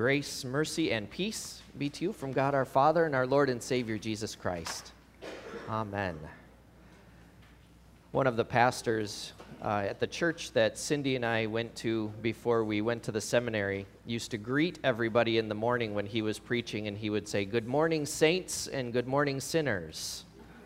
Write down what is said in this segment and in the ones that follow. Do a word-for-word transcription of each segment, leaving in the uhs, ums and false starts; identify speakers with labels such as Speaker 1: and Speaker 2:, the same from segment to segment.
Speaker 1: Grace, mercy, and peace be to you from God our Father and our Lord and Savior Jesus Christ. Amen. One of the pastors uh, at the church that Cindy and I went to before we went to the seminary used to greet everybody in the morning when he was preaching, and he would say, "Good morning, saints, and good morning, sinners."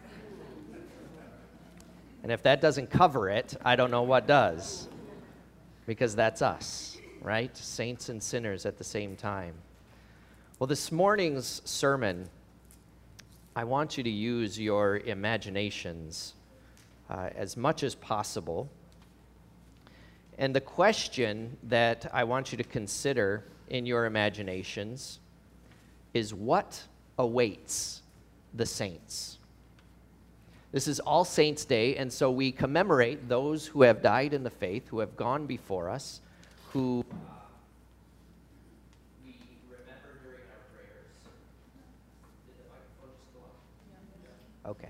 Speaker 1: And if that doesn't cover it, I don't know what does, because that's us. Right? Saints and sinners at the same time. Well, this morning's sermon, I want you to use your imaginations uh, as much as possible. And the question that I want you to consider in your imaginations is, what awaits the saints? This is All Saints' Day, and so we commemorate those who have died in the faith, who have gone before us, who uh, we remember during our prayers. Did the microphone just go off? Okay.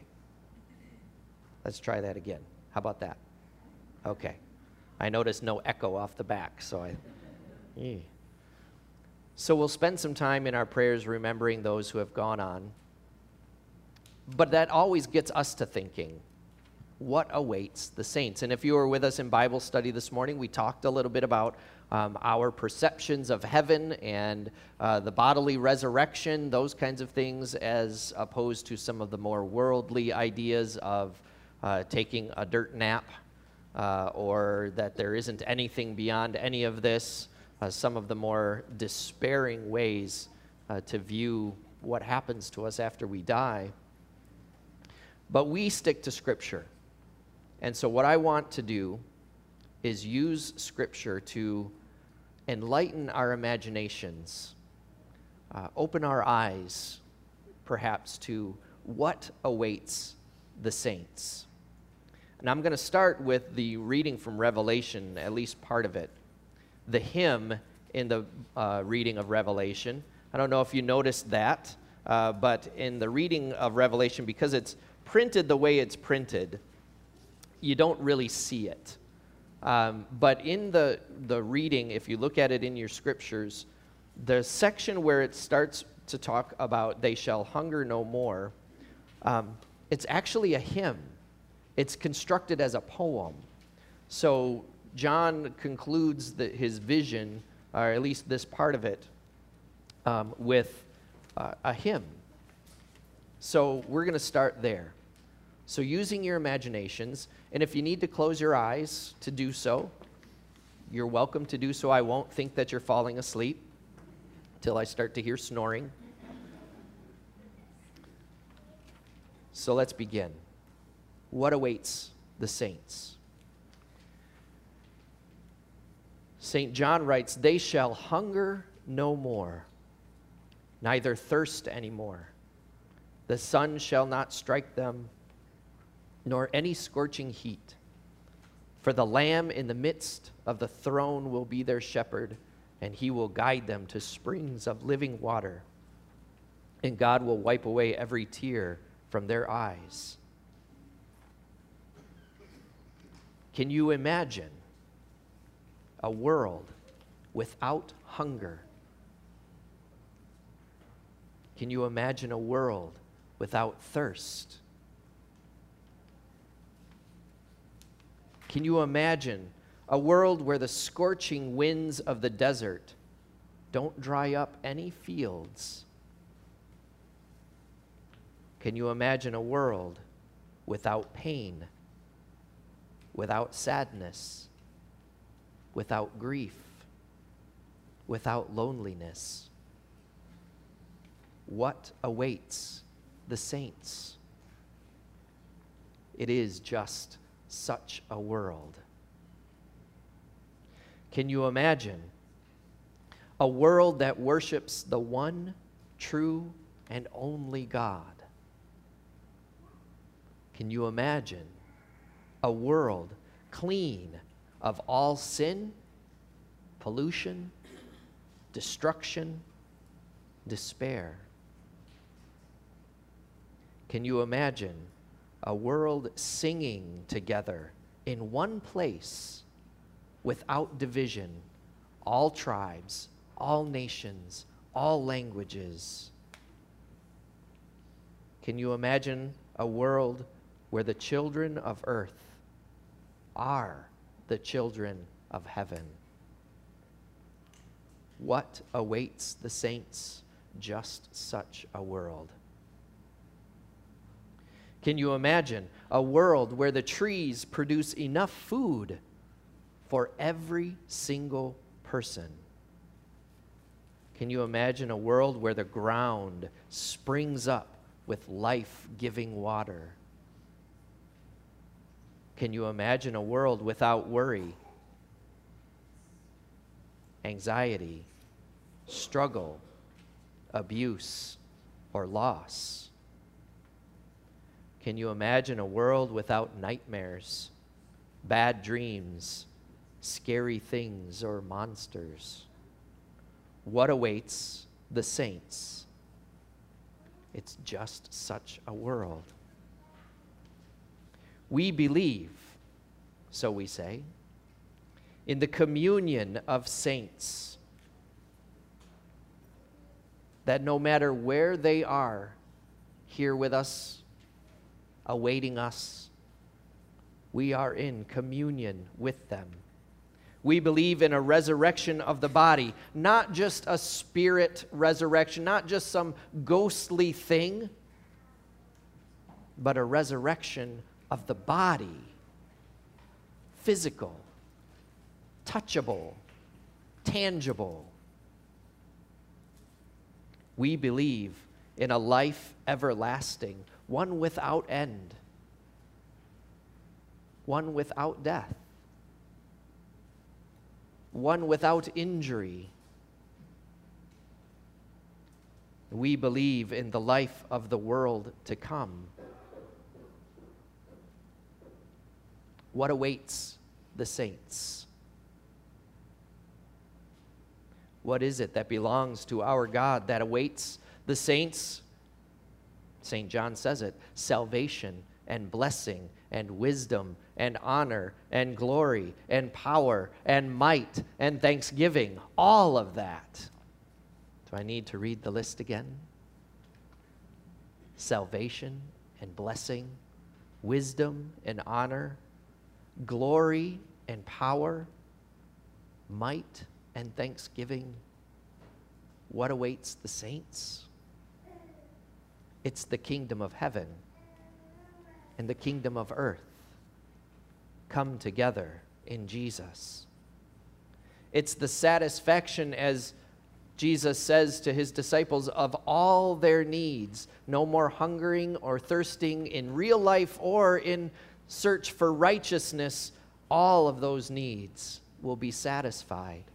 Speaker 1: Let's try that again. How about that? Okay. I noticed no echo off the back, so I... Eh. So we'll spend some time in our prayers remembering those who have gone on. But that always gets us to thinking, what awaits the saints? And if you were with us in Bible study this morning, we talked a little bit about um, our perceptions of heaven and uh, the bodily resurrection, those kinds of things, as opposed to some of the more worldly ideas of uh, taking a dirt nap uh, or that there isn't anything beyond any of this, uh, some of the more despairing ways uh, to view what happens to us after we die. But we stick to Scripture. And so what I want to do is use Scripture to enlighten our imaginations, uh, open our eyes, perhaps, to what awaits the saints. And I'm going to start with the reading from Revelation, at least part of it. The hymn in the uh, reading of Revelation. I don't know if you noticed that, uh, but in the reading of Revelation, because it's printed the way it's printed, you don't really see it. Um, but in the, the reading, if you look at it in your scriptures, the section where it starts to talk about they shall hunger no more, um, it's actually a hymn. It's constructed as a poem. So John concludes the, his vision, or at least this part of it, um, with uh, a hymn. So we're going to start there. So using your imaginations, and if you need to close your eyes to do so, you're welcome to do so. I won't think that you're falling asleep till I start to hear snoring. So let's begin. What awaits the saints? Saint John writes, "They shall hunger no more, neither thirst anymore. The sun shall not strike them, nor any scorching heat. For the Lamb in the midst of the throne will be their shepherd, and he will guide them to springs of living water. And God will wipe away every tear from their eyes." Can you imagine a world without hunger? Can you imagine a world without thirst? Can you imagine a world where the scorching winds of the desert don't dry up any fields? Can you imagine a world without pain, without sadness, without grief, without loneliness? What awaits the saints? It is just such a world. Can you imagine a world that worships the one true and only God? Can you imagine a world clean of all sin, pollution, destruction, despair? Can you imagine a world singing together in one place without division, all tribes, all nations, all languages. Can you imagine a world where the children of earth are the children of heaven? What awaits the saints? Just such a world. Can you imagine a world where the trees produce enough food for every single person? Can you imagine a world where the ground springs up with life-giving water? Can you imagine a world without worry, anxiety, struggle, abuse, or loss? Can you imagine a world without nightmares, bad dreams, scary things, or monsters? What awaits the saints? It's just such a world. We believe, so we say, in the communion of saints, that no matter where they are, here with us, awaiting us, we are in communion with them. We believe in a resurrection of the body, not just a spirit resurrection, not just some ghostly thing, but a resurrection of the body, physical, touchable, tangible. We believe in a life everlasting, one without end, one without death, one without injury. We believe in the life of the world to come. What awaits the saints? What is it that belongs to our God that awaits the saints? Saint John says it: salvation and blessing and wisdom and honor and glory and power and might and thanksgiving. All of that. Do I need to read the list again? Salvation and blessing, wisdom and honor, glory and power, might and thanksgiving. What awaits the saints? It's the kingdom of heaven and the kingdom of earth come together in Jesus. It's the satisfaction, as Jesus says to his disciples, of all their needs. No more hungering or thirsting in real life or in search for righteousness. All of those needs will be satisfied.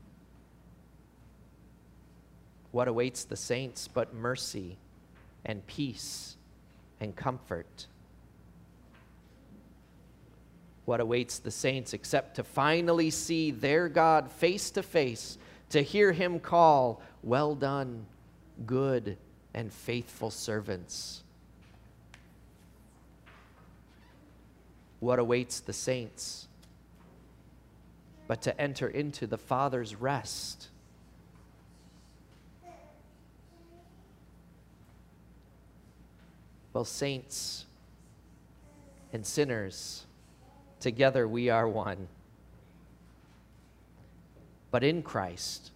Speaker 1: What awaits the saints but mercy and peace and comfort? What awaits the saints except to finally see their God face to face, to hear him call, "Well done, good and faithful servants"? What awaits the saints but to enter into the Father's rest? Well, saints and sinners, together we are one. But in Christ,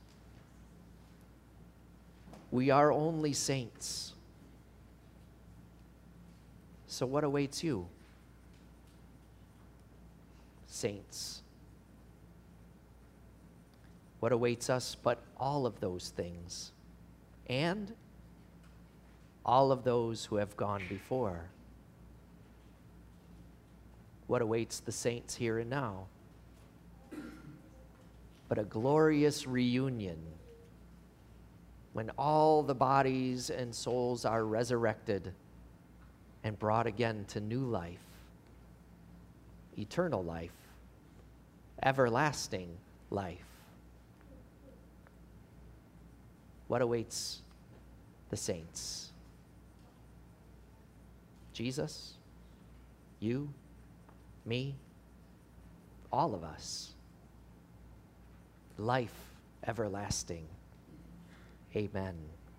Speaker 1: we are only saints. So what awaits you? Saints. What awaits us but all of those things, and all of those who have gone before? What awaits the saints here and now but a glorious reunion when all the bodies and souls are resurrected and brought again to new life, eternal life, everlasting life. What awaits the saints? Jesus, you, me, all of us. Life everlasting. Amen.